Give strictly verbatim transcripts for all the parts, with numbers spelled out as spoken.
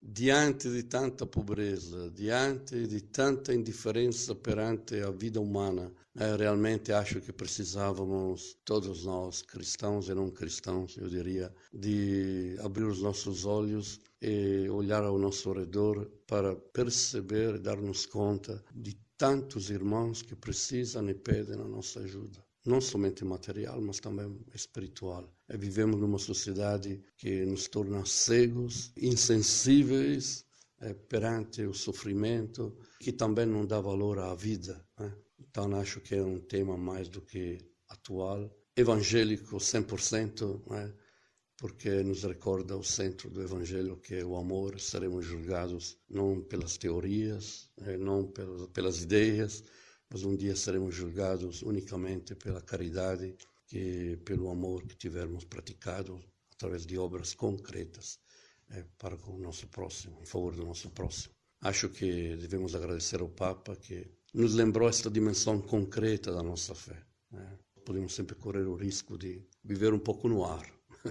diante di tanta pobreza, diante di tanta indifferenza perante a vida umana, eh, realmente acho que precisávamos, todos nós, cristãos e não cristãos, eu diria, de abrir os nossos olhos e olhar ao nosso redor para perceber e dar-nos conta de tantos irmãos que precisam e pedem a nossa ajuda. Não somente material, mas também espiritual. E vivemos numa sociedade que nos torna cegos, insensíveis eh, perante o sofrimento, que também não dá valor à vida. Né? Então acho que é um tema mais do que atual, evangélico cem por cento, né? Porque nos recorda o centro do Evangelho, que é o amor. Seremos julgados não pelas teorias, eh, não pelas, pelas ideias, mas um dia seremos julgados unicamente pela caridade, que pelo amor que tivermos praticado através de obras concretas eh, para com o nosso próximo, em favor do nosso próximo. Acho que devemos agradecer ao Papa que nos lembrou esta dimensão concreta da nossa fé. Né? Podemos sempre correr o risco de viver um pouco no ar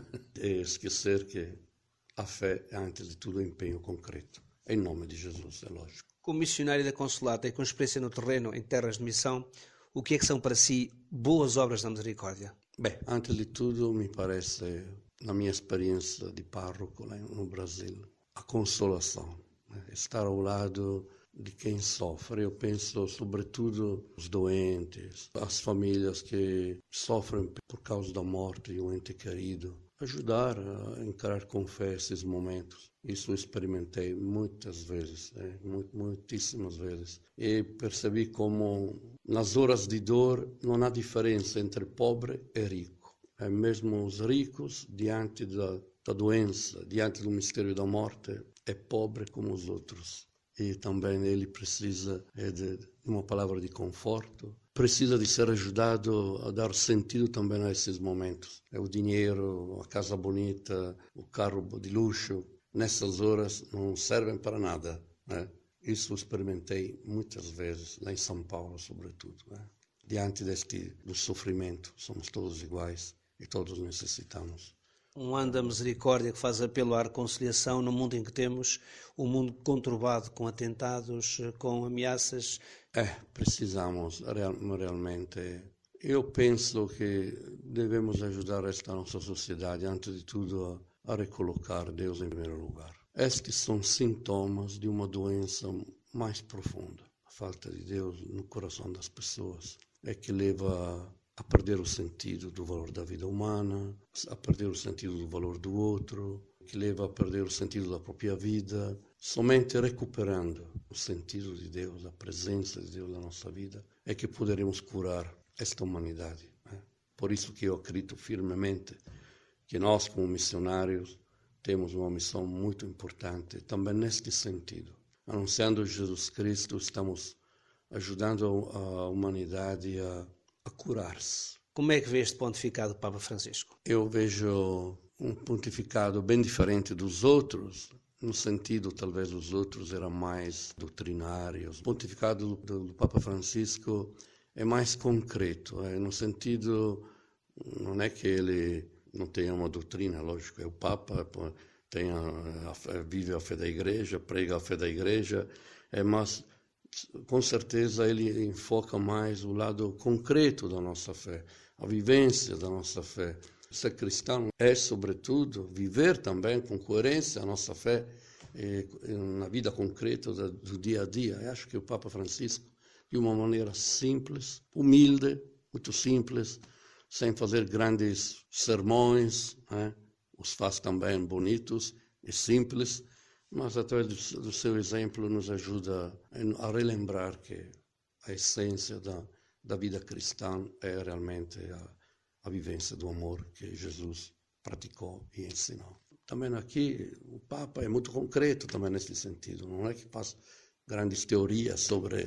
e esquecer que a fé é, antes de tudo, um empenho concreto. Em nome de Jesus, é lógico. Como missionário da Consolata e com experiência no terreno, em terras de missão, o que é que são para si boas obras da misericórdia? Bem, antes de tudo, me parece, na minha experiência de párroco lá no Brasil, a consolação, né? Estar ao lado de quem sofre. Eu penso sobretudo os doentes, as famílias que sofrem por causa da morte de um ente querido. Ajudar a encarar com fé esses momentos. Isso eu experimentei muitas vezes, é, muitíssimas vezes. E percebi como nas horas de dor não há diferença entre pobre e rico. É, mesmo os ricos, diante da, da doença, diante do mistério da morte, é pobre como os outros. E também ele precisa é, de uma palavra de conforto, precisa de ser ajudado a dar sentido também a esses momentos. É o dinheiro, a casa bonita, o carro de luxo, nessas horas não servem para nada. Né? Isso eu experimentei muitas vezes, lá em São Paulo, sobretudo. Né? Diante deste do sofrimento, somos todos iguais e todos necessitamos. Um ano da misericórdia que faz apelo à reconciliação no mundo em que temos um mundo conturbado com atentados, com ameaças. É, precisamos real, realmente. Eu penso que devemos ajudar esta nossa sociedade, antes de tudo, a, a recolocar Deus em primeiro lugar. Estes são sintomas de uma doença mais profunda. A falta de Deus no coração das pessoas é que leva a perder o sentido do valor da vida humana, a perder o sentido do valor do outro, que leva a perder o sentido da própria vida. Somente recuperando o sentido de Deus, a presença de Deus na nossa vida, é que poderemos curar esta humanidade. Né? Por isso que eu acredito firmemente que nós, como missionários, temos uma missão muito importante, também neste sentido. Anunciando Jesus Cristo, estamos ajudando a humanidade a a curar-se. Como é que vê este pontificado do Papa Francisco? Eu vejo um pontificado bem diferente dos outros, no sentido, talvez os outros eram mais doutrinários. O pontificado do, do Papa Francisco é mais concreto, é, no sentido, não é que ele não tenha uma doutrina, lógico, é o Papa, tem a, a, vive a fé da Igreja, prega a fé da Igreja, é, mas com certeza ele enfoca mais o lado concreto da nossa fé, a vivência da nossa fé. Ser cristão é, sobretudo, viver também com coerência a nossa fé eh, na vida concreta do dia a dia. Eu acho que o Papa Francisco, de uma maneira simples, humilde, muito simples, sem fazer grandes sermões, né? Os faz também bonitos e simples, mas através do seu exemplo nos ajuda a relembrar que a essência da, da vida cristã é realmente a, a vivência do amor que Jesus praticou e ensinou. Também aqui o Papa é muito concreto também nesse sentido, não é que faz grandes teorias sobre,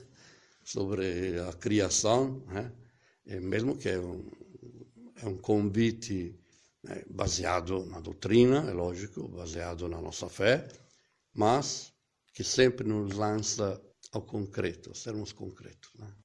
sobre a criação, né? É mesmo que é um, é um convite É, baseado na doutrina, é lógico, baseado na nossa fé, mas que sempre nos lança ao concreto, a sermos concretos. Né?